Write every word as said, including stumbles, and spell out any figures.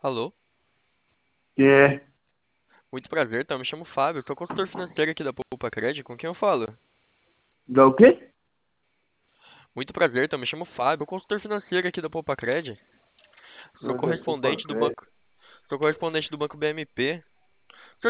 Alô? Que é Muito prazer, tá? Me chamo Fábio, sou consultor financeiro aqui da Poupa Cred, com quem eu falo? da o quê? Muito prazer, tá? Me chamo Fábio, consultor financeiro aqui da Poupa Cred. Sou Ah, da Poupa correspondente do Crédito. banco, sou correspondente do banco B M P.